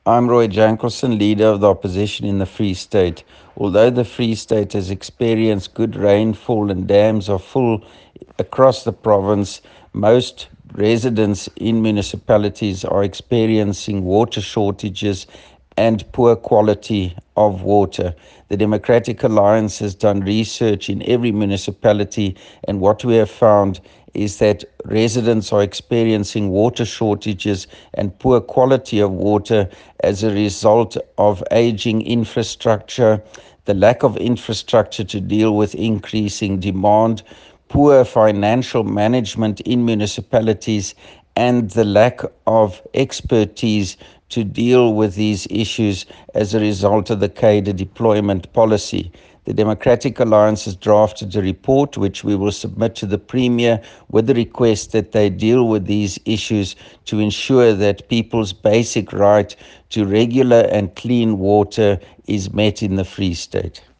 I'm Roy Jankelson, leader of the opposition in the Free State. Although the Free State has experienced good rainfall and dams are full across the province, most residents in municipalities are experiencing water shortages and poor quality of water. The Democratic Alliance has done research in every municipality, and what we have found is that residents are experiencing water shortages and poor quality of water as a result of aging infrastructure, the lack of infrastructure to deal with increasing demand, poor financial management in municipalities, and the lack of expertise to deal with these issues as a result of the CADA deployment policy. The Democratic Alliance has drafted a report which we will submit to the Premier with the request that they deal with these issues to ensure that people's basic right to regular and clean water is met in the Free State.